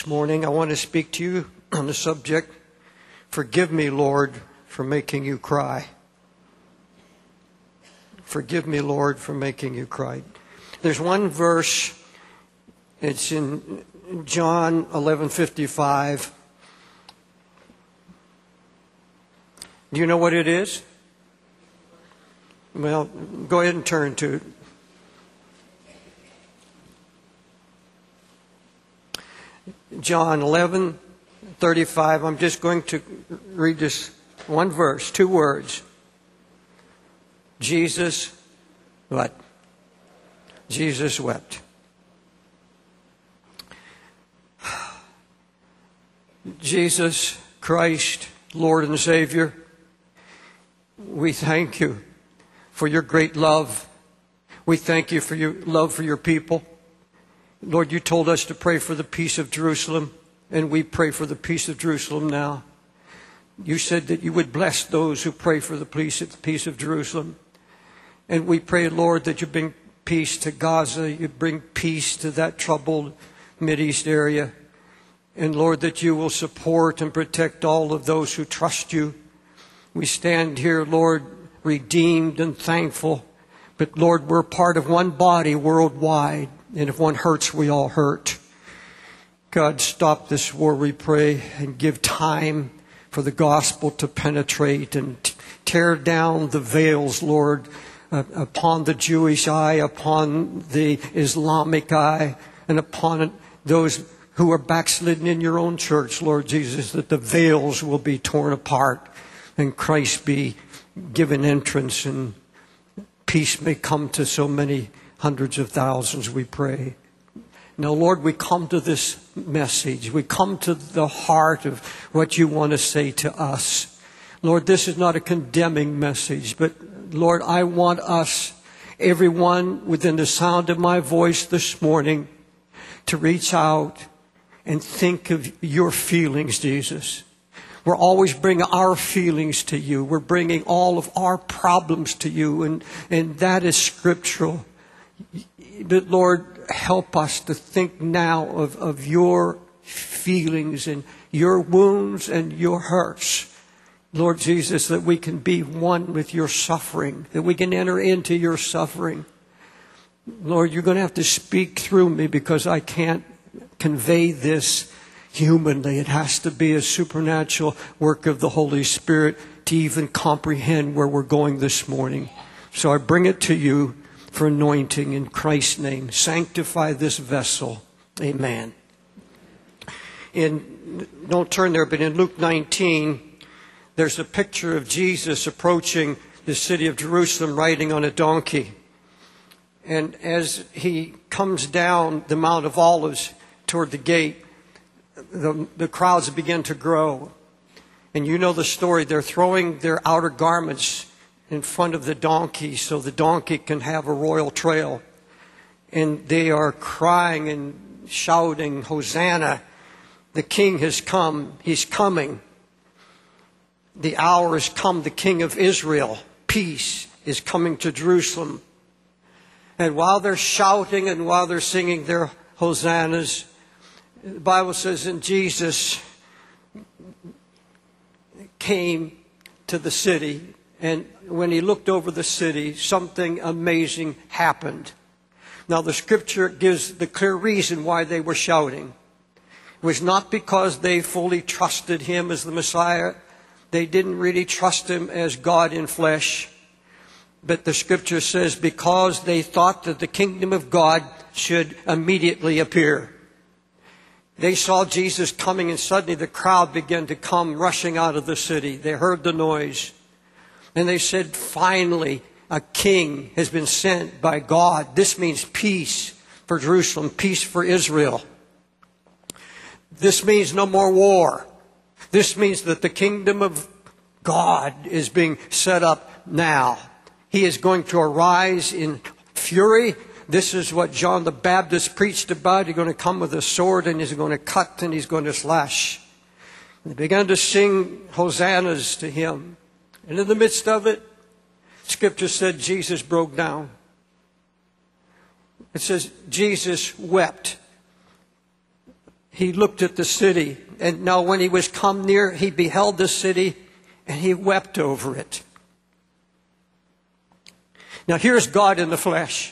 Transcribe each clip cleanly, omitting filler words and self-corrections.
This morning I want to speak to you on the subject, forgive me, Lord, for making you cry. Forgive me, Lord, for making you cry. There's one verse, it's in John 11:55. Do you know what it is? Well, go ahead and turn to it. John 11:35. I'm just going to read this one verse, two words. Jesus, what? Jesus wept. Jesus Christ, Lord and Savior, we thank you for your great love. We thank you for your love for your people. Lord, you told us to pray for the peace of Jerusalem, and we pray for the peace of Jerusalem now. You said that you would bless those who pray for the peace of Jerusalem. And we pray, Lord, that you bring peace to Gaza, you bring peace to that troubled Mideast area. And Lord, that you will support and protect all of those who trust you. We stand here, Lord, redeemed and thankful. But Lord, we're part of one body worldwide. And if one hurts, we all hurt. God, stop this war, we pray, and give time for the gospel to penetrate and tear down the veils, Lord, upon the Jewish eye, upon the Islamic eye, and upon those who are backslidden in your own church, Lord Jesus, that the veils will be torn apart and Christ be given entrance and peace may come to so many hundreds of thousands, we pray. Now, Lord, we come to this message. We come to the heart of what you want to say to us. Lord, this is not a condemning message, but Lord, I want us, everyone within the sound of my voice this morning, to reach out and think of your feelings, Jesus. We're always bringing our feelings to you. We're bringing all of our problems to you, and that is scriptural. But Lord, help us to think now of your feelings and your wounds and your hurts. Lord Jesus, that we can be one with your suffering, that we can enter into your suffering. Lord, you're going to have to speak through me because I can't convey this humanly. It has to be a supernatural work of the Holy Spirit to even comprehend where we're going this morning. So I bring it to you for anointing in Christ's name. Sanctify this vessel. Amen. Don't turn there, but in Luke 19, there's a picture of Jesus approaching the city of Jerusalem riding on a donkey. And as he comes down the Mount of Olives toward the gate, the crowds begin to grow. And you know the story. They're throwing their outer garments in front of the donkey so the donkey can have a royal trail. And they are crying and shouting, Hosanna, the King has come, he's coming. The hour has come, the King of Israel, peace, is coming to Jerusalem. And while they're shouting and while they're singing their hosannas, the Bible says, and Jesus came to the city, and when he looked over the city, something amazing happened. Now the scripture gives the clear reason why they were shouting. It was not because they fully trusted him as the Messiah. They didn't really trust him as God in flesh. But the scripture says because they thought that the kingdom of God should immediately appear. They saw Jesus coming, and suddenly the crowd began to come rushing out of the city. They heard the noise. And they said, finally, a king has been sent by God. This means peace for Jerusalem, peace for Israel. This means no more war. This means that the kingdom of God is being set up now. He is going to arise in fury. This is what John the Baptist preached about. He's going to come with a sword and he's going to cut and he's going to slash. And they began to sing hosannas to him. And in the midst of it, Scripture said Jesus broke down. It says Jesus wept. he looked at the city. And now when he was come near, he beheld the city, and he wept over it. Now here's God in the flesh.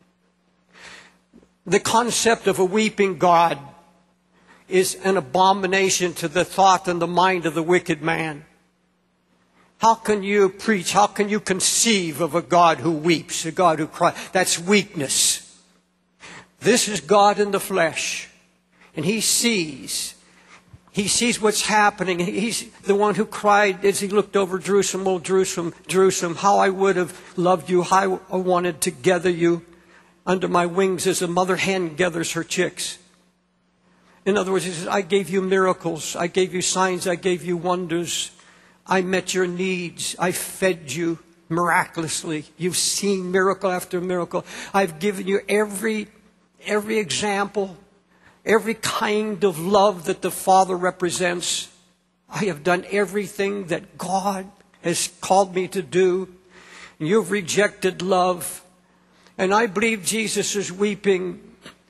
The concept of a weeping God is an abomination to the thought and the mind of the wicked man. How can you preach, how can you conceive of a God who weeps, a God who cries? That's weakness. This is God in the flesh. And he sees what's happening. He's the one who cried as he looked over Jerusalem, oh Jerusalem, Jerusalem, how I would have loved you, how I wanted to gather you under my wings as a mother hen gathers her chicks. In other words, he says, I gave you miracles, I gave you signs, I gave you wonders. I met your needs. I fed you miraculously. You've seen miracle after miracle. I've given you every example, every kind of love that the Father represents. I have done everything that God has called me to do. You've rejected love. And I believe Jesus is weeping.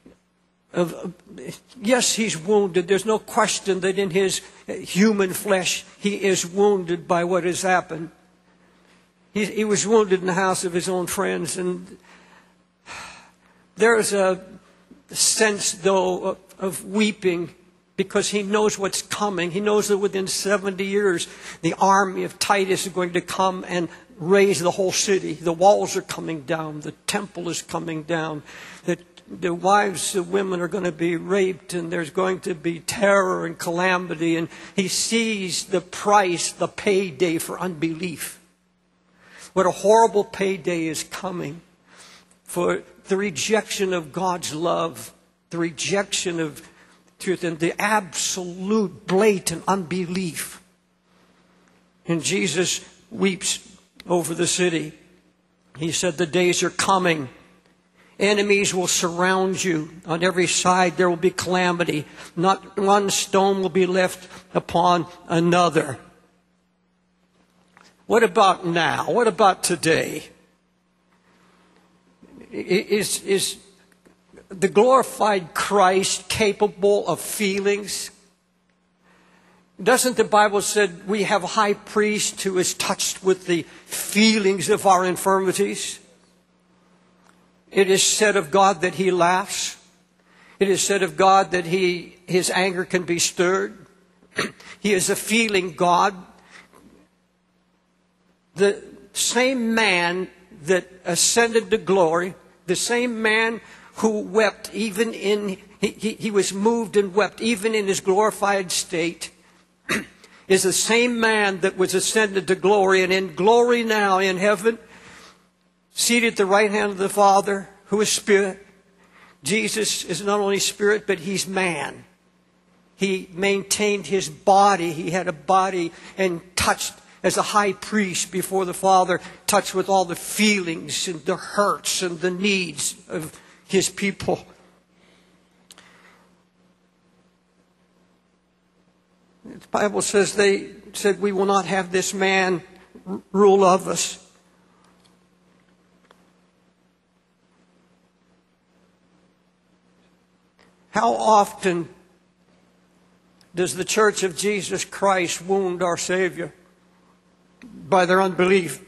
Yes, he's wounded. There's no question that in his human flesh he is wounded by what has happened. He was wounded in the house of his own friends. And there's a sense, though, of weeping because he knows what's coming. He knows that within 70 years the army of Titus is going to come and raise the whole city. The walls are coming down. The temple is coming down. The wives of women are going to be raped, and there's going to be terror and calamity. And he sees the price, the payday for unbelief. What a horrible payday is coming for the rejection of God's love, the rejection of truth, and the absolute blatant unbelief. And Jesus weeps over the city. He said, the days are coming. Enemies will surround you on every side. There will be calamity. Not one stone will be left upon another. What about now? What about today? Is the glorified Christ capable of feelings? Doesn't the Bible say we have a high priest who is touched with the feelings of our infirmities? It is said of God that he laughs. It is said of God that his anger can be stirred. He is a feeling God. The same man that ascended to glory, the same man who wept even in, he was moved and wept even in his glorified state, is the same man that was ascended to glory, and in glory now in heaven, seated at the right hand of the Father, who is Spirit. Jesus is not only Spirit, but he's man. He maintained his body. He had a body and touched as a high priest before the Father, touched with all the feelings and the hurts and the needs of his people. The Bible says they said, we will not have this man rule of us. How often does the Church of Jesus Christ wound our Savior by their unbelief?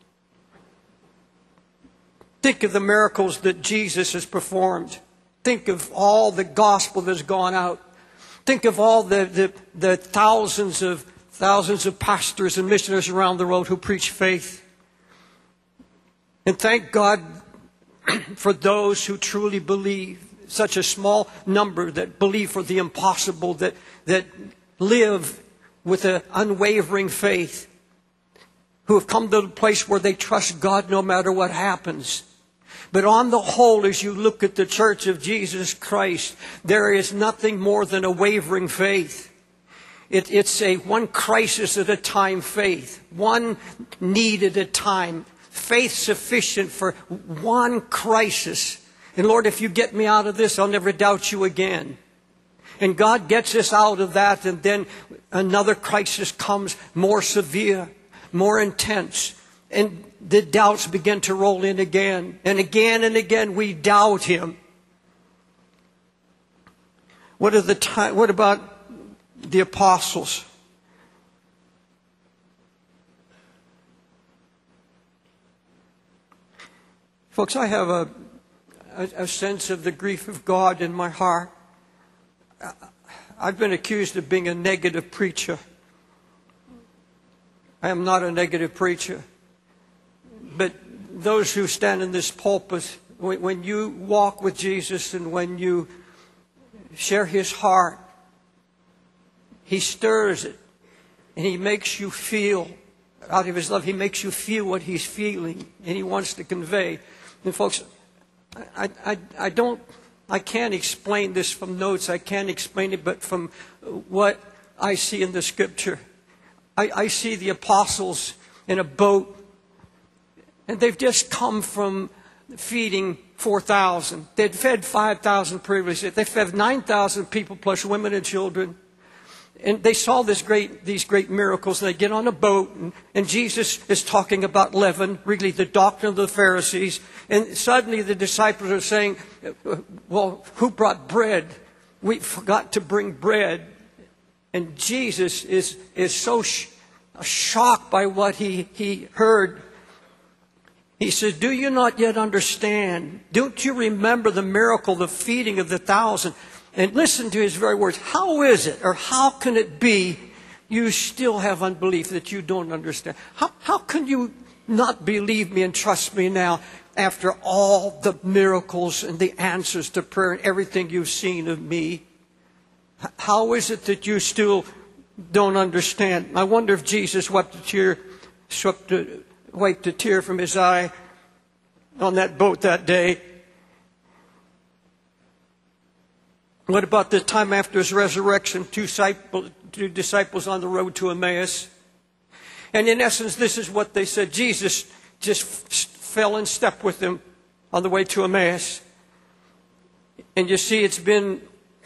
Think of the miracles that Jesus has performed. Think of all the gospel that's gone out. Think of all the thousands of pastors and missionaries around the world who preach faith. And thank God for those who truly believe. Such a small number that believe for the impossible, that live with an unwavering faith, who have come to the place where they trust God no matter what happens. But on the whole, as you look at the Church of Jesus Christ, there is nothing more than a wavering faith. It's a one crisis at a time faith, one need at a time, faith sufficient for one crisis. And Lord, if you get me out of this, I'll never doubt you again. And God gets us out of that, and then another crisis comes, more severe, more intense. And the doubts begin to roll in again. And again we doubt him. What about the apostles? Folks, I have a sense of the grief of God in my heart. I've been accused of being a negative preacher. I am not a negative preacher. But those who stand in this pulpit, when you walk with Jesus and when you share His heart, He stirs it and He makes you feel, out of His love, He makes you feel what He's feeling and He wants to convey. And folks, I can't explain this from notes. I can't explain it, but from what I see in the Scripture. I see the apostles in a boat, and they've just come from feeding 4,000. They'd fed 5,000 previously. They fed 9,000 people plus women and children. And they saw these great miracles. And they get on a boat, and Jesus is talking about leaven, really the doctrine of the Pharisees. And suddenly the disciples are saying, well, who brought bread? We forgot to bring bread. And Jesus is so shocked by what he heard. He says, do you not yet understand? Don't you remember the miracle, the feeding of the 1,000? And listen to his very words. How is it, or how can it be you still have unbelief, that you don't understand? How can you not believe me and trust me now after all the miracles and the answers to prayer and everything you've seen of me? How is it that you still don't understand? I wonder if Jesus wiped a tear from his eye on that boat that day. What about the time after his resurrection, two disciples on the road to Emmaus? And in essence, this is what they said. Jesus just fell in step with them on the way to Emmaus. And you see, it's been,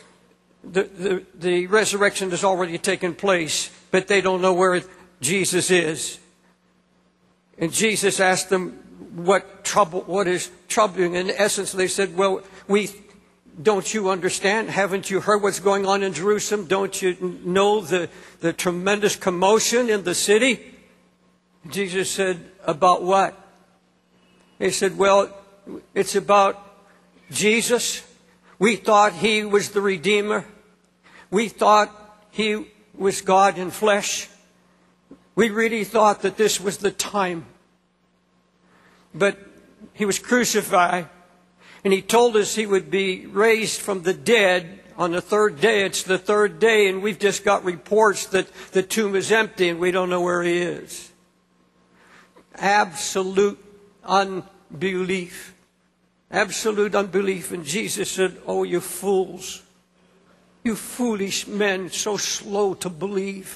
the resurrection has already taken place, but they don't know where Jesus is. And Jesus asked them, what is troubling? In essence, they said, well, don't you understand? Haven't you heard what's going on in Jerusalem? Don't you know the tremendous commotion in the city? Jesus said, about what? They said, well, it's about Jesus. We thought He was the Redeemer. We thought He was God in flesh. We really thought that this was the time. But He was crucified. And He told us He would be raised from the dead on the third day. It's the third day, and we've just got reports that the tomb is empty and we don't know where He is. Absolute unbelief. Absolute unbelief. And Jesus said, oh, you fools. You foolish men, so slow to believe.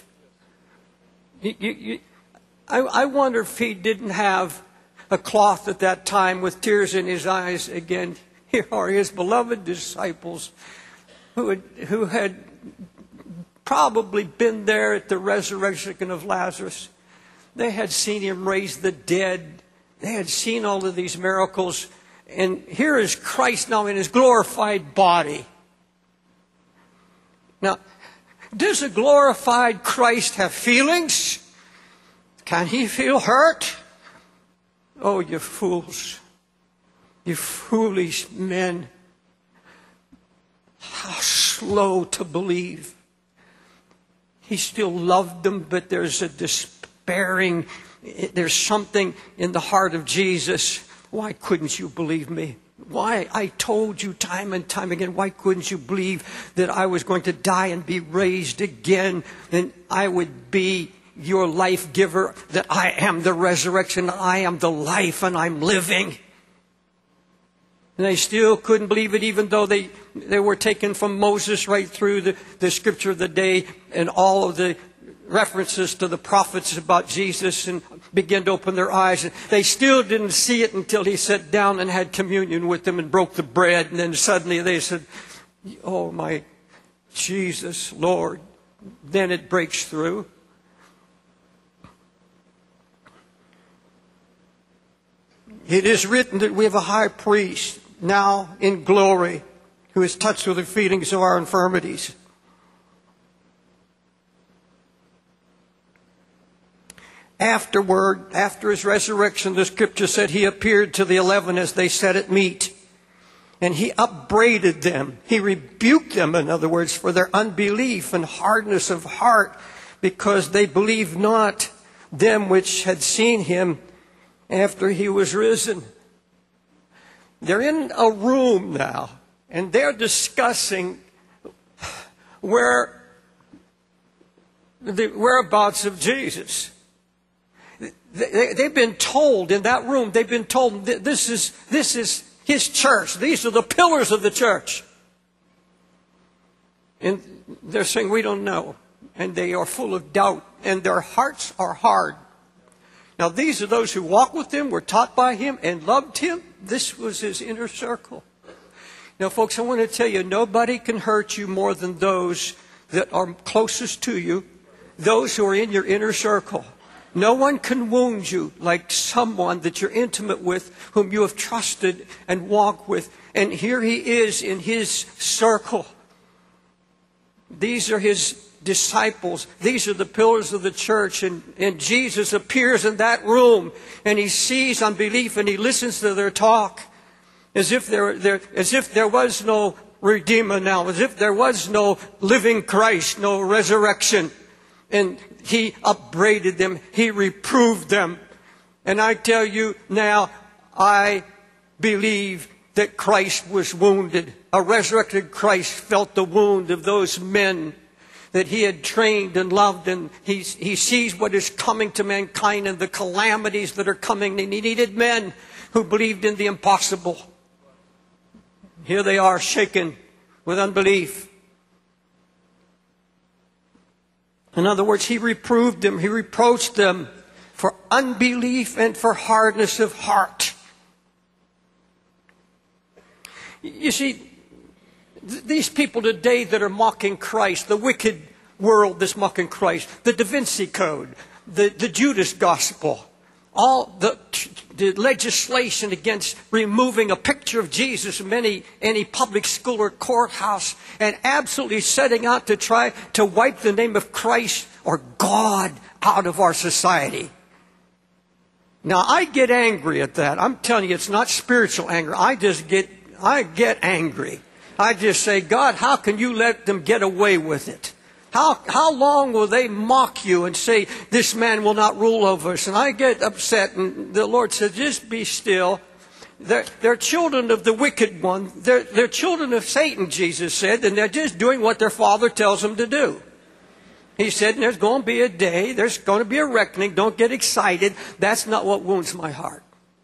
I wonder if He didn't have a cloth at that time with tears in His eyes again. Here are His beloved disciples who had probably been there at the resurrection of Lazarus. They had seen Him raise the dead. They had seen all of these miracles. And here is Christ now in His glorified body. Now, does a glorified Christ have feelings? Can He feel hurt? Oh, you fools. You foolish men. How slow to believe. He still loved them, but there's a despairing, there's something in the heart of Jesus. Why couldn't you believe me? Why? I told you time and time again, why couldn't you believe that I was going to die and be raised again, and I would be your life giver, that I am the resurrection, I am the life, and I'm living? And they still couldn't believe it, even though they were taken from Moses right through the scripture of the day and all of the references to the prophets about Jesus, and began to open their eyes. And they still didn't see it until He sat down and had communion with them and broke the bread. And then suddenly they said, oh my Jesus, Lord. Then it breaks through. It is written that we have a high priest now in glory who is touched with the feelings of our infirmities. Afterward, after his resurrection, the scripture said he appeared to the 11 as they sat at meat. And he upbraided them. He rebuked them, in other words, for their unbelief and hardness of heart, because they believed not them which had seen him after he was risen. They're in a room now, and they're discussing the whereabouts of Jesus. They've been told in that room, they've been told this is his church. These are the pillars of the church. And they're saying, we don't know. And they are full of doubt. And their hearts are hard. Now, these are those who walked with him, were taught by him, and loved him. This was his inner circle. Now, folks, I want to tell you, nobody can hurt you more than those that are closest to you, those who are in your inner circle. No one can wound you like someone that you're intimate with, whom you have trusted and walked with. And here he is in his circle. These are his disciples. These are the pillars of the church. And Jesus appears in that room, and he sees unbelief, and he listens to their talk as if there was no Redeemer now, as if there was no living Christ, no resurrection. And he upbraided them. He reproved them. And I tell you now, I believe that Christ was wounded. A resurrected Christ felt the wound of those men that he had trained and loved. And he sees what is coming to mankind and the calamities that are coming. And he needed men who believed in the impossible. Here they are, shaken with unbelief. In other words, he reproved them, he reproached them for unbelief and for hardness of heart. You see, these people today that are mocking Christ, the wicked world that's mocking Christ, the Da Vinci Code, the Judas Gospel, all the legislation against removing a picture of Jesus from any public school or courthouse, and absolutely setting out to try to wipe the name of Christ or God out of our society. Now, I get angry at that. I'm telling you, it's not spiritual anger. I get angry. I just say, God, how can you let them get away with it? How long will they mock you and say, this man will not rule over us? And I get upset, and the Lord says, just be still. They're children of the wicked one. They're children of Satan, Jesus said, and they're just doing what their father tells them to do. He said, there's going to be a day, there's going to be a reckoning. Don't get excited. That's not what wounds my heart.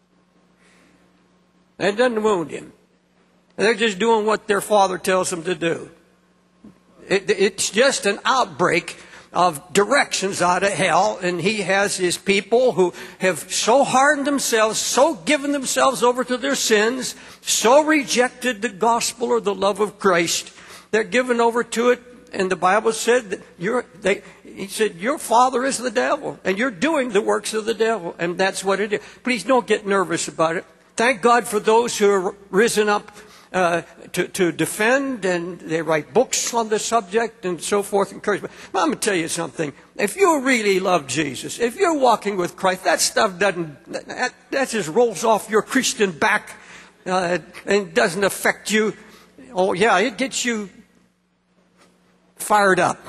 That doesn't wound him. They're just doing what their father tells them to do. It's just an outbreak of directions out of hell, and he has his people who have so hardened themselves, so given themselves over to their sins, so rejected the gospel or the love of Christ. They're given over to it, and the Bible said that he said, your father is the devil, and you're doing the works of the devil, and that's what it is. Please don't get nervous about it. Thank God for those who are risen up to defend, and they write books on the subject and so forth, encouragement. But I'm going to tell you something. If you really love Jesus, if you're walking with Christ, that stuff that just rolls off your Christian back and doesn't affect you. Oh yeah, it gets you fired up.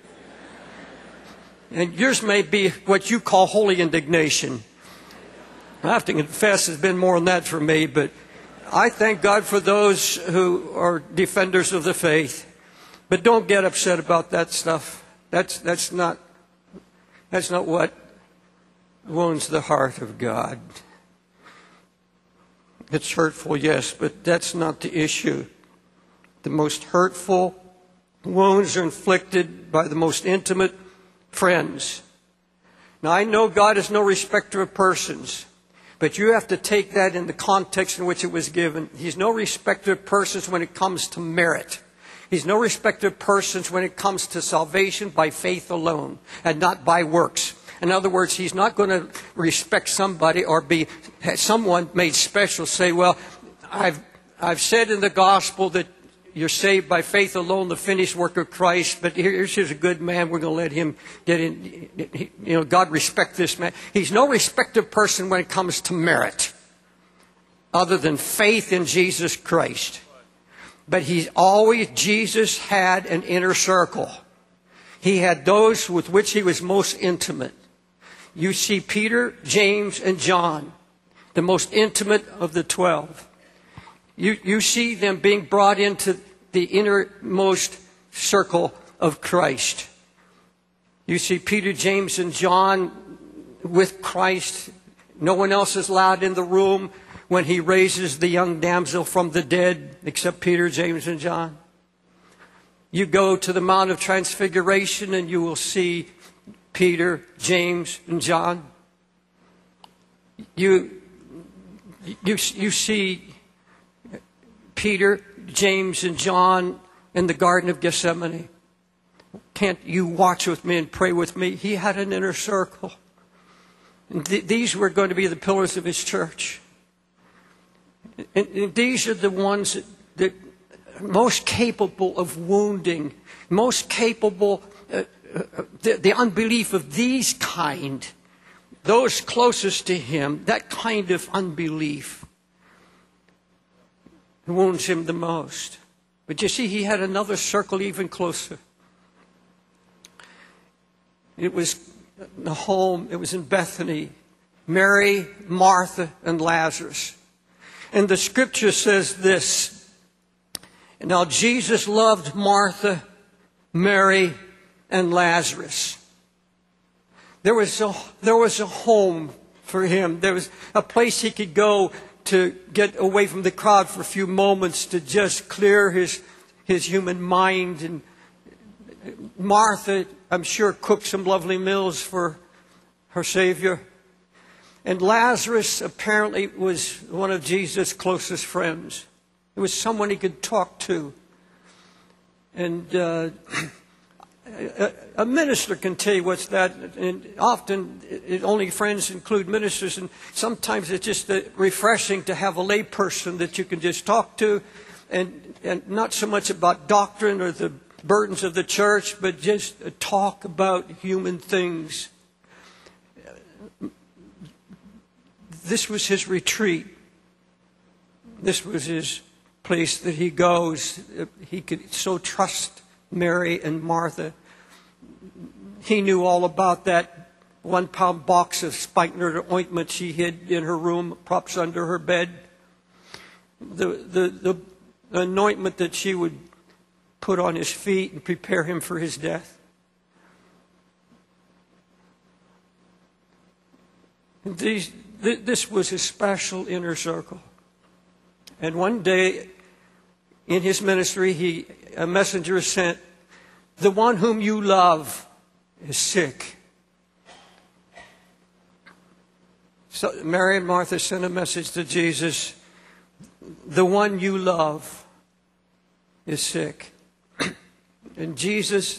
And yours may be what you call holy indignation. I have to confess, it's been more than that for me, but I thank God for those who are defenders of the faith. But don't get upset about that stuff. That's not what wounds the heart of God. It's hurtful, yes, but that's not the issue. The most hurtful wounds are inflicted by the most intimate friends. Now, I know God is no respecter of persons. But you have to take that in the context in which it was given. He's no respecter of persons when it comes to merit. He's no respecter of persons when it comes to salvation by faith alone and not by works. In other words, he's not going to respect somebody or be someone made special, say, well, I've said in the gospel that you're saved by faith alone, the finished work of Christ. But here's a good man. We're going to let him get in. God respect this man. He's no respected person when it comes to merit, other than faith in Jesus Christ. But Jesus had an inner circle. He had those with which he was most intimate. You see Peter, James, and John, the most intimate of the 12. You see them being brought into the innermost circle of Christ. You see Peter, James, and John with Christ. No one else is allowed in the room when he raises the young damsel from the dead, except Peter, James, and John. You go to the Mount of Transfiguration and you will see Peter, James, and John. You see Peter, James, and John in the Garden of Gethsemane. Can't you watch with me and pray with me? He had an inner circle. And these were going to be the pillars of his church. And these are the ones that are most capable of wounding, most capable, the unbelief of these kind, those closest to him, that kind of unbelief wounds him the most. But you see, he had another circle even closer. It was the home, it was in Bethany. Mary, Martha, and Lazarus. And the scripture says this: now Jesus loved Martha, Mary, and Lazarus. There was a home for him. There was a place he could go to get away from the crowd for a few moments, to just clear his human mind. And Martha, I'm sure, cooked some lovely meals for her Savior. And Lazarus apparently was one of Jesus' closest friends. It was someone he could talk to. And a minister can tell you what's that. And often only friends include ministers. And sometimes it's just refreshing to have a lay person that you can just talk to. And not so much about doctrine or the burdens of the church, but just talk about human things. This was his retreat. This was his place that he goes. He could so trust Mary and Martha. He knew all about that 1-pound box of spikenard ointment she hid in her room, props under her bed. The anointment that she would put on his feet and prepare him for his death. This was his special inner circle. And one day in his ministry, a messenger sent, "The one whom you love is sick." So Mary and Martha sent a message to Jesus: "The one you love is sick." And Jesus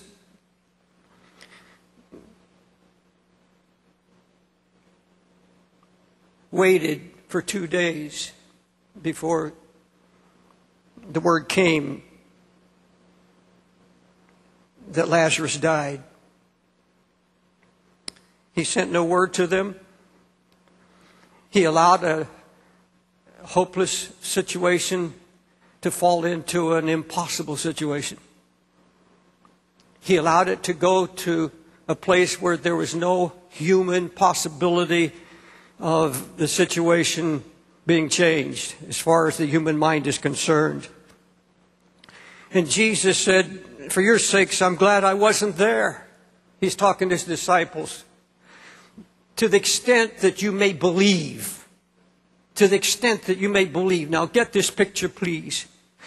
waited for 2 days before the word came that Lazarus died. He sent no word to them. He allowed a hopeless situation to fall into an impossible situation. He allowed it to go to a place where there was no human possibility of the situation being changed as far as the human mind is concerned. And Jesus said, "For your sakes, I'm glad I wasn't there." He's talking to his disciples. To the extent that you may believe. To the extent that you may believe. Now get this picture, please.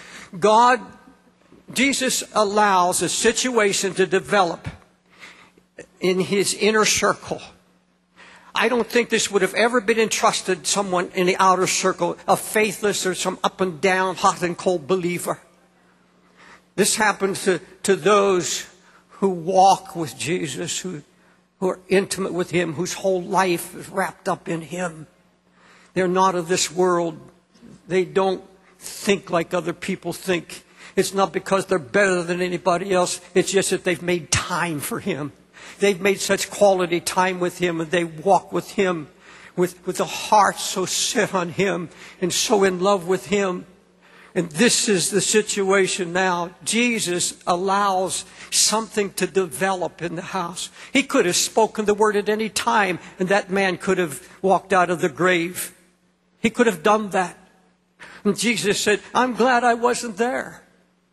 Jesus allows a situation to develop in his inner circle. I don't think this would have ever been entrusted to someone in the outer circle, a faithless or some up and down, hot and cold believer. This happens to those who walk with Jesus, who are intimate with him, whose whole life is wrapped up in him. They're not of this world. They don't think like other people think. It's not because they're better than anybody else. It's just that they've made time for Him. They've made such quality time with Him, and they walk with Him with a heart so set on Him and so in love with Him. And this is the situation now. Jesus allows something to develop in the house. He could have spoken the word at any time, and that man could have walked out of the grave. He could have done that. And Jesus said, I'm glad I wasn't there.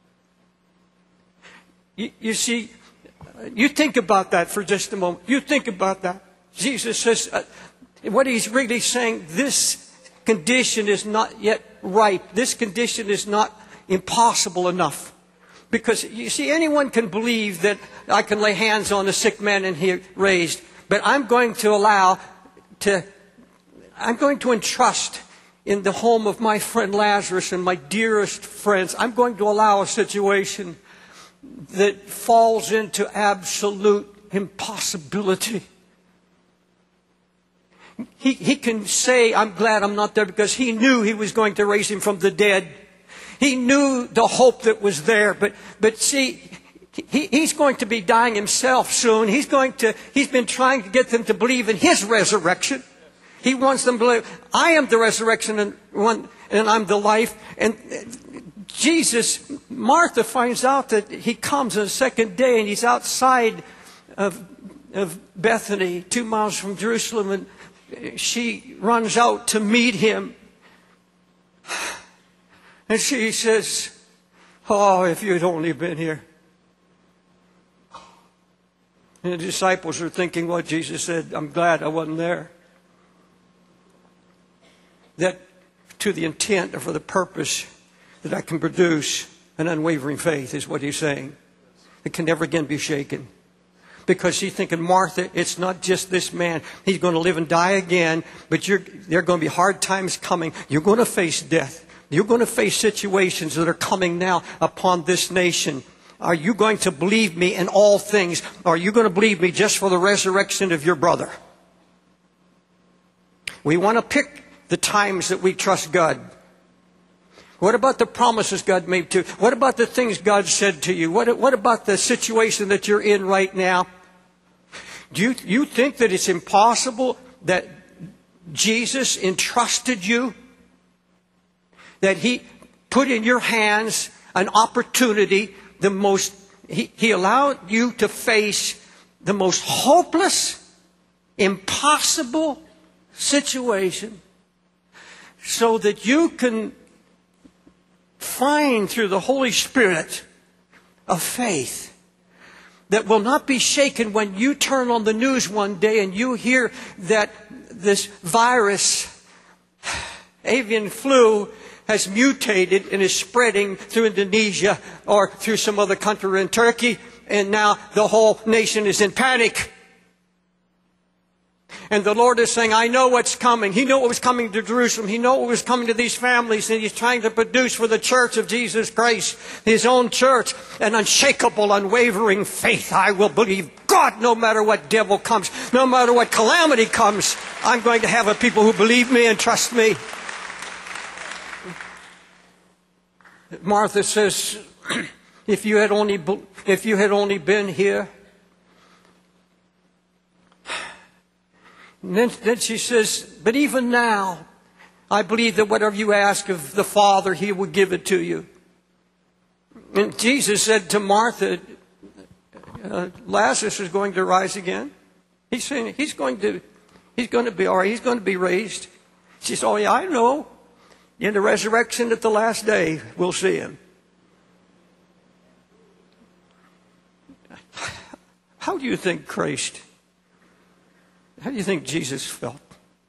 You see, you think about that for just a moment. You think about that. Jesus says, what He's really saying, this condition is not yet ripe. This condition is not impossible enough. Because, you see, anyone can believe that I can lay hands on a sick man and he raised. But I'm going to entrust in the home of my friend Lazarus and my dearest friends, I'm going to allow a situation that falls into absolute impossibility. He can say, I'm glad I'm not there, because he knew He was going to raise him from the dead. He knew the hope that was there. But see, he's going to be dying himself soon. He's been trying to get them to believe in His resurrection. He wants them to believe, I am the resurrection and I'm the life. And Martha finds out that He comes on the second day, and He's outside of Bethany, 2 miles from Jerusalem, and she runs out to meet Him. And she says, oh, if you'd only been here. And the disciples are thinking what Jesus said, I'm glad I wasn't there. That to the intent or for the purpose that I can produce an unwavering faith is what He's saying. It can never again be shaken. Because she's thinking, Martha, it's not just this man. He's going to live and die again, but there are going to be hard times coming. You're going to face death. You're going to face situations that are coming now upon this nation. Are you going to believe me in all things? Or are you going to believe me just for the resurrection of your brother? We want to pick the times that we trust God. What about the promises God made to you? What about the things God said to you? What about the situation that you're in right now? Do you think that it's impossible that Jesus entrusted you? That He put in your hands an opportunity, He allowed you to face the most hopeless, impossible situation so that you can find through the Holy Spirit a faith that will not be shaken when you turn on the news one day and you hear that this virus, avian flu, has mutated and is spreading through Indonesia or through some other country in Turkey, and now the whole nation is in panic. And the Lord is saying, I know what's coming. He knew what was coming to Jerusalem. He knew what was coming to these families. And He's trying to produce for the church of Jesus Christ, His own church, an unshakable, unwavering faith. I will believe God no matter what devil comes, no matter what calamity comes. I'm going to have a people who believe me and trust me. Martha says, if you had only been here. And then she says, but even now, I believe that whatever you ask of the Father, He will give it to you. And Jesus said to Martha, Lazarus is going to rise again. He's saying he's going to be all right. He's going to be raised. She said, oh yeah, I know. In the resurrection at the last day, we'll see Him. How do you think Christ, how do you think Jesus felt?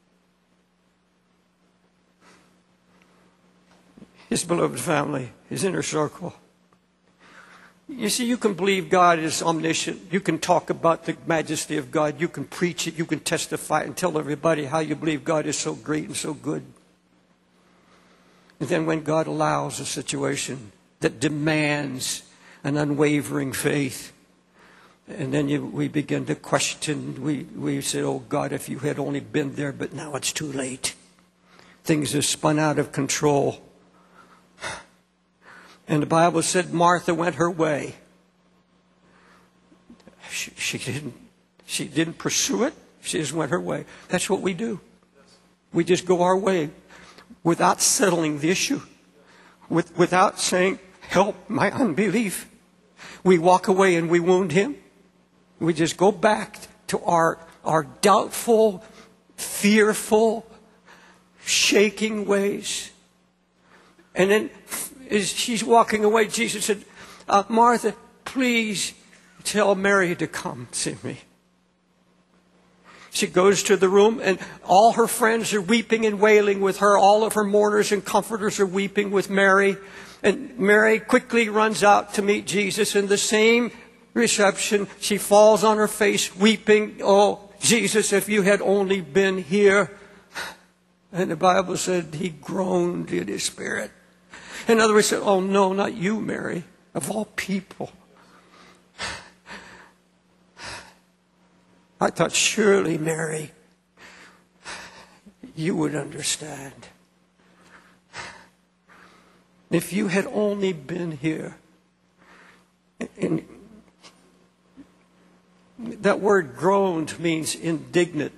His beloved family, His inner circle. You see, you can believe God is omniscient. You can talk about the majesty of God. You can preach it. You can testify and tell everybody how you believe God is so great and so good. And then when God allows a situation that demands an unwavering faith, and then we begin to question, we say, oh God, if you had only been there, but now it's too late. Things have spun out of control. And the Bible said Martha went her way. She didn't pursue it. She just went her way. That's what we do. We just go our way without settling the issue, without saying, help my unbelief. We walk away and we wound him. We just go back to our doubtful, fearful, shaking ways. And then as she's walking away, Jesus said, Martha, please tell Mary to come see me. She goes to the room and all her friends are weeping and wailing with her. All of her mourners and comforters are weeping with Mary. And Mary quickly runs out to meet Jesus. In the same reception, she falls on her face weeping. Oh, Jesus, if you had only been here. And the Bible said he groaned in his spirit. In other words, oh no, not you, Mary, of all people. I thought, surely, Mary, you would understand. If you had only been here. And that word groaned means indignant.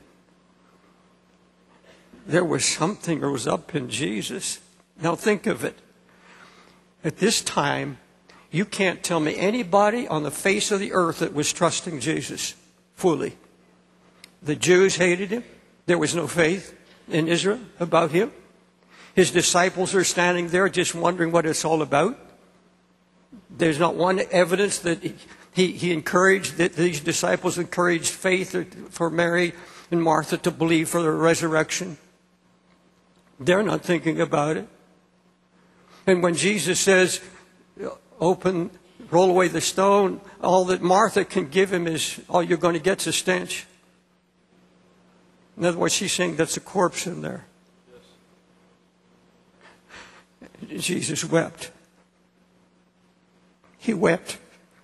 There was something that was up in Jesus. Now think of it. At this time, you can't tell me anybody on the face of the earth that was trusting Jesus fully. The Jews hated him. There was no faith in Israel about him. His disciples are standing there just wondering what it's all about. There's not one evidence that he encouraged, that these disciples encouraged faith for Mary and Martha to believe for the resurrection. They're not thinking about it. And when Jesus says, roll away the stone, all that Martha can give him is, all you're going to get is a stench. In other words, she's saying that's a corpse in there. Yes. Jesus wept. He wept.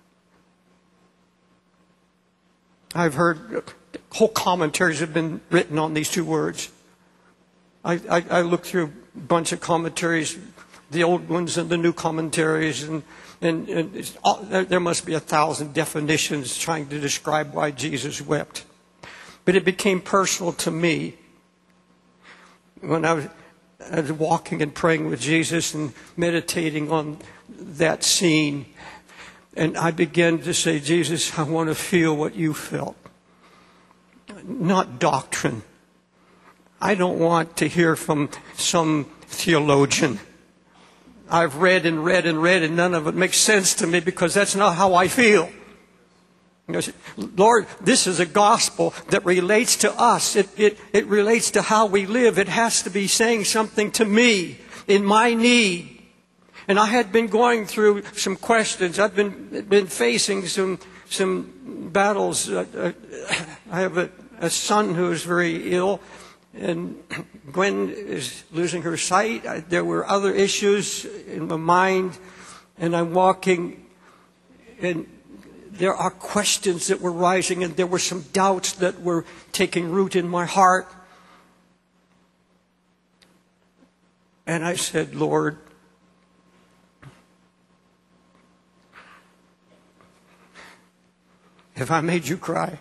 I've heard whole commentaries have been written on these two words. I looked through a bunch of commentaries, the old ones and the new commentaries, and there must be 1,000 definitions trying to describe why Jesus wept. But it became personal to me when I was walking and praying with Jesus and meditating on that scene. And I began to say, Jesus, I want to feel what you felt. Not doctrine. I don't want to hear from some theologian. I've read and read and read, and none of it makes sense to me because that's not how I feel. Lord, this is a gospel that relates to us. It relates to how we live. It has to be saying something to me in my need. And I had been going through some questions. I've been facing some battles. I have a son who is very ill, and Gwen is losing her sight. There were other issues in my mind, and I'm walking, and there are questions that were rising, and there were some doubts that were taking root in my heart. And I said, Lord, have I made you cry?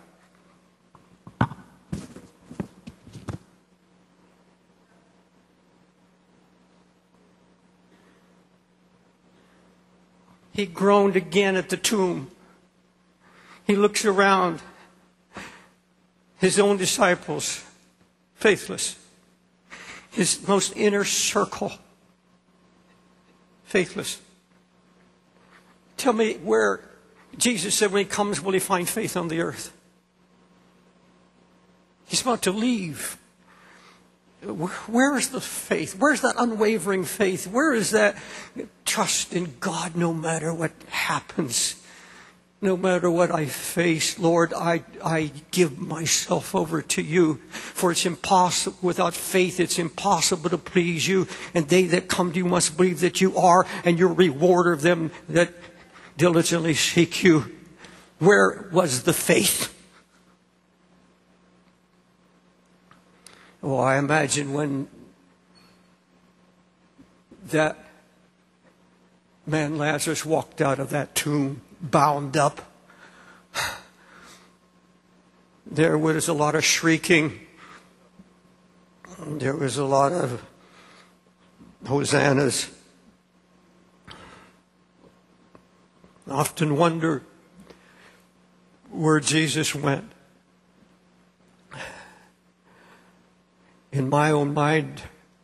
He groaned again at the tomb. He looks around. His own disciples, faithless. His most inner circle, faithless. Tell me where Jesus said when he comes, will he find faith on the earth? He's about to leave. Where is the faith? Where's that unwavering faith? Where is that trust in God no matter what happens? No matter what I face, Lord, I give myself over to you. For it's impossible, without faith, it's impossible to please you. And they that come to you must believe that you are, and you're a rewarder of them that diligently seek you. Where was the faith? Oh, I imagine when that man Lazarus walked out of that tomb bound up, there was a lot of shrieking. There was a lot of hosannas. I often wonder where Jesus went. In my own mind,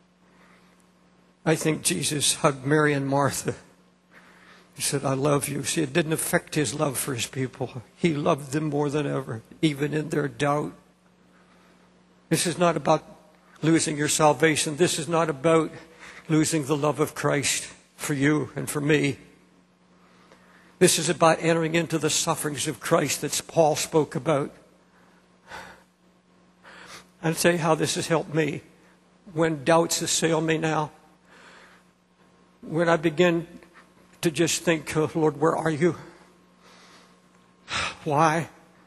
I think Jesus hugged Mary and Martha. He said, I love you. See, it didn't affect his love for his people. He loved them more than ever, even in their doubt. This is not about losing your salvation. This is not about losing the love of Christ for you and for me. This is about entering into the sufferings of Christ that Paul spoke about. I'll tell you how this has helped me. When doubts assail me now, when I begin to just think, oh, Lord, where are you? Why?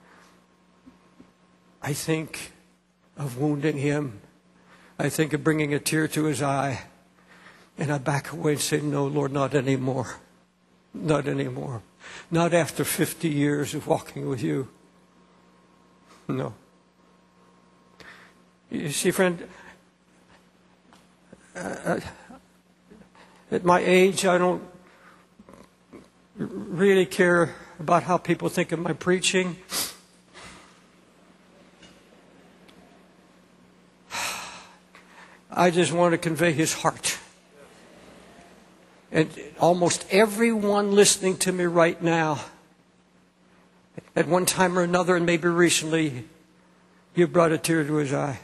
I think of wounding him. I think of bringing a tear to his eye. And I back away and say, no, Lord, not anymore. Not anymore. Not after 50 years of walking with you. No. You see, friend, at my age, I don't really care about how people think of my preaching. I just want to convey his heart. And almost everyone listening to me right now, at one time or another, and maybe recently, you brought a tear to his eye.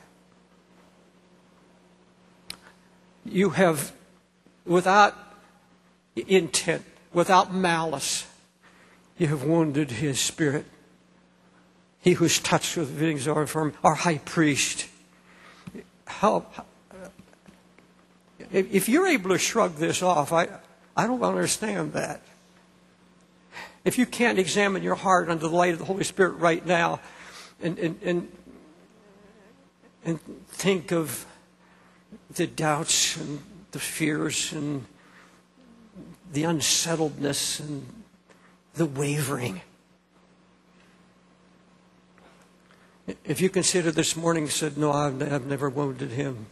You have, without intent, without malice, you have wounded his spirit. He who's touched with the feelings of our infirmity, our high priest. If you're able to shrug this off, I don't understand that. If you can't examine your heart under the light of the Holy Spirit right now and think of the doubts and the fears and the unsettledness and the wavering. If you consider this morning said, no, I've never wounded him,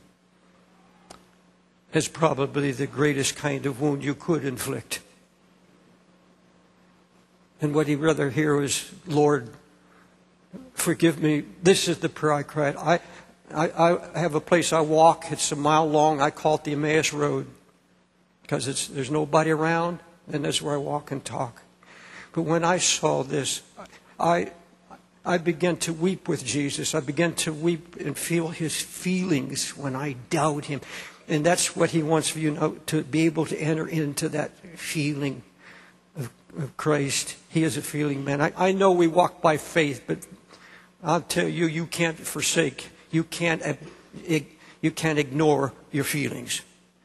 is probably the greatest kind of wound you could inflict. And what he'd rather hear is, Lord, forgive me. This is the prayer I cried. I have a place I walk. It's a mile long. I call it the Emmaus Road because there's nobody around, and that's where I walk and talk. But when I saw this, I began to weep with Jesus. I began to weep and feel his feelings when I doubt him. And that's what he wants for you now, to be able to enter into that feeling of Christ. He is a feeling man. I know we walk by faith, but I'll tell you, you can't forsake. You can't ignore your feelings.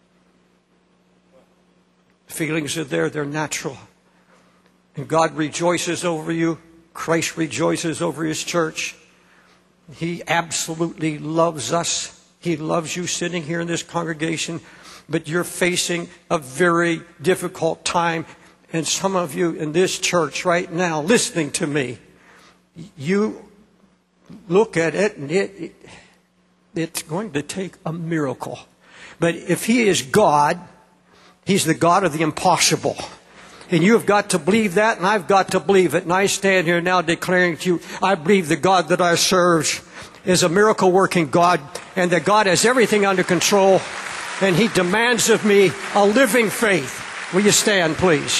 Feelings are there. They're natural. And God rejoices over you. Christ rejoices over his church. He absolutely loves us. He loves you sitting here in this congregation, but you're facing a very difficult time. And some of you in this church right now listening to me, you look at it and it's going to take a miracle. But if he is God, he's the God of the impossible. And you have got to believe that, and I've got to believe it. And I stand here now declaring to you, I believe the God that I serve is a miracle-working God, and that God has everything under control, and he demands of me a living faith. Will you stand, please?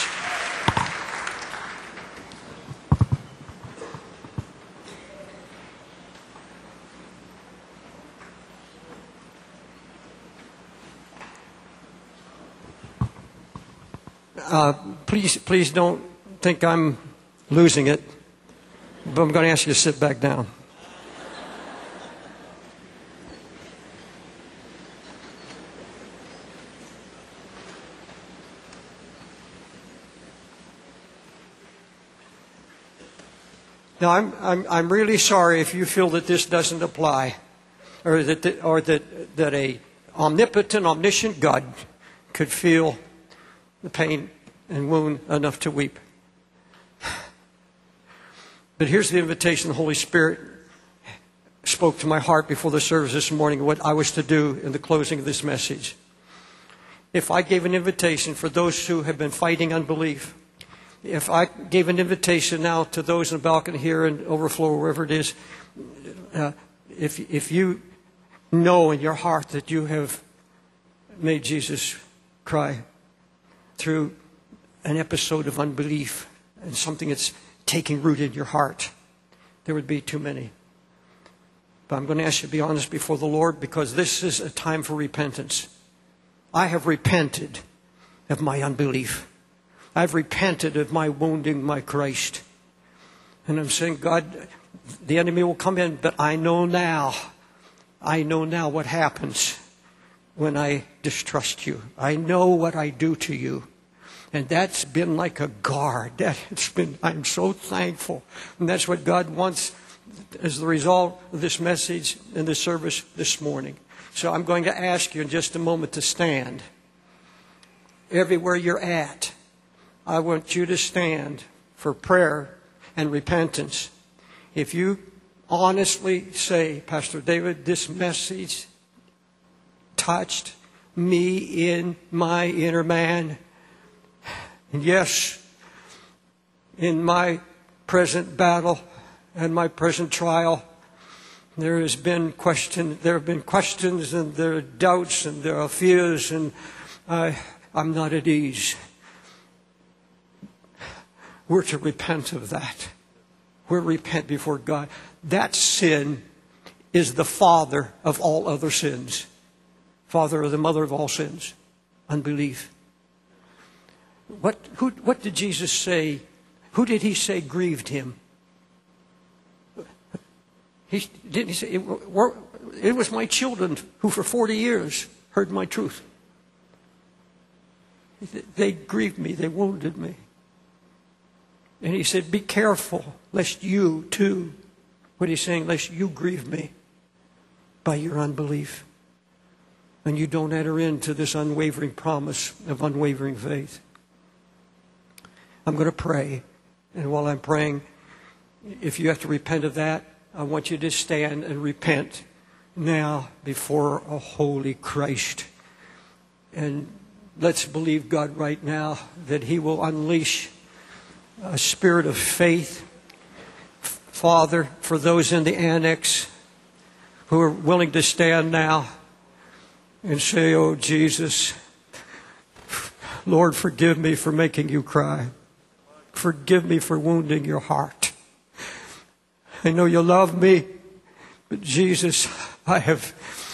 Please don't think I'm losing it, but I'm going to ask you to sit back down. Now, I'm really sorry if you feel that this doesn't apply, or that a omnipotent, omniscient God could feel the pain and wound enough to weep. But here's the invitation the Holy Spirit spoke to my heart before the service this morning, what I was to do in the closing of this message. If I gave an invitation for those who have been fighting unbelief, if I gave an invitation now to those in the balcony here and overflow, wherever it is, if you know in your heart that you have made Jesus cry through an episode of unbelief and something that's taking root in your heart, there would be too many. But I'm going to ask you to be honest before the Lord, because this is a time for repentance. I have repented of my unbelief. I've repented of my wounding my Christ. And I'm saying, God, the enemy will come in, but I know now what happens when I distrust you. I know what I do to you. And that's been like a guard. I'm so thankful. And that's what God wants as the result of this message and this service this morning. So I'm going to ask you in just a moment to stand. Everywhere you're at, I want you to stand for prayer and repentance. If you honestly say, Pastor David, this message touched me in my inner man. And yes, in my present battle and my present trial, there have been questions and there are doubts and there are fears, and I'm not at ease. We're to repent of that. We're to repent before God. That sin is the father of all other sins. Father or the mother of all sins. Unbelief. What did Jesus say? Who did he say grieved him? Didn't he say, it was my children who for 40 years heard my truth. They grieved me. They wounded me. And he said, be careful lest you too, what he's saying, lest you grieve me by your unbelief. And you don't enter into this unwavering promise of unwavering faith. I'm going to pray. And while I'm praying, if you have to repent of that, I want you to stand and repent now before a holy Christ. And let's believe God right now that he will unleash a spirit of faith. Father, for those in the annex who are willing to stand now and say, oh Jesus, Lord, forgive me for making you cry. Forgive me for wounding your heart. I know you love me, but Jesus, I have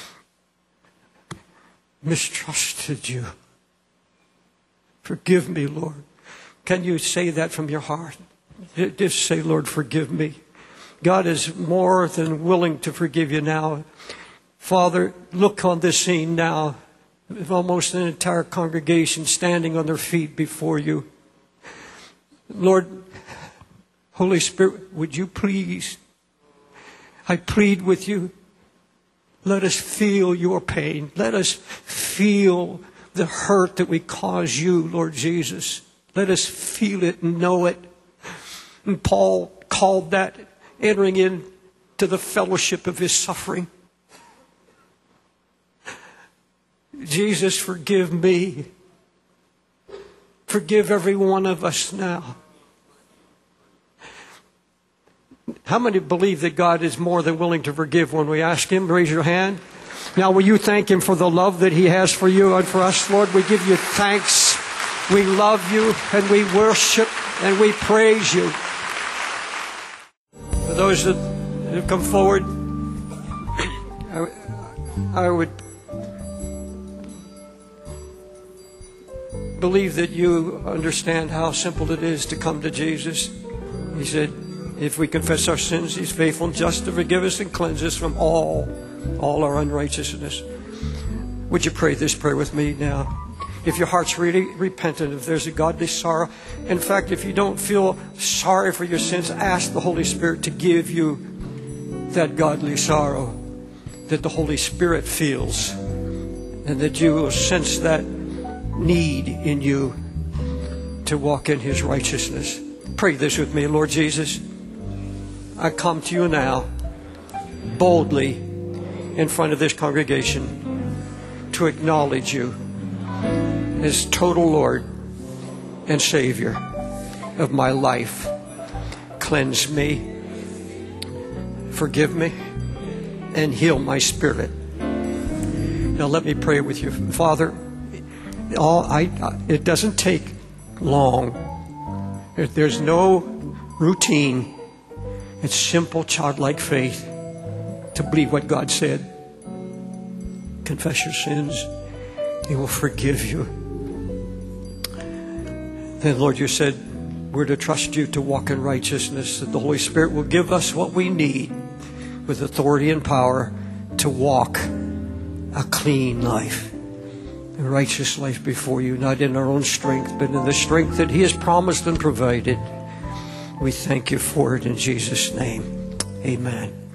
mistrusted you. Forgive me, Lord. Can you say that from your heart? Just say, Lord, forgive me. God is more than willing to forgive you now. Father, look on this scene now. Almost an entire congregation standing on their feet before you. Lord, Holy Spirit, would you please, I plead with you, let us feel your pain. Let us feel the hurt that we cause you, Lord Jesus. Let us feel it and know it. And Paul called that entering into the fellowship of his suffering. Jesus, forgive me. Forgive every one of us now. How many believe that God is more than willing to forgive when we ask him? Raise your hand. Now, will you thank him for the love that he has for you and for us? Lord, we give you thanks. We love you and we worship and we praise you. For those that have come forward, I would believe that you understand how simple it is to come to Jesus. He said, if we confess our sins, he's faithful and just to forgive us and cleanse us from all our unrighteousness. Would you pray this prayer with me now? If your heart's really repentant, if there's a godly sorrow. In fact, if you don't feel sorry for your sins, ask the Holy Spirit to give you that godly sorrow that the Holy Spirit feels, and that you will sense that need in you to walk in His righteousness. Pray this with me. Lord Jesus, I come to you now boldly in front of this congregation to acknowledge you as total Lord and Savior of my life. Cleanse me, forgive me, and heal my spirit. Now let me pray with you. Father, it doesn't take long. There's no routine. It's simple, childlike faith to believe what God said. Confess your sins. He will forgive you. Then, Lord, you said we're to trust you to walk in righteousness, that the Holy Spirit will give us what we need with authority and power to walk a clean life, a righteous life before you, not in our own strength, but in the strength that He has promised and provided. We thank you for it in Jesus' name. Amen.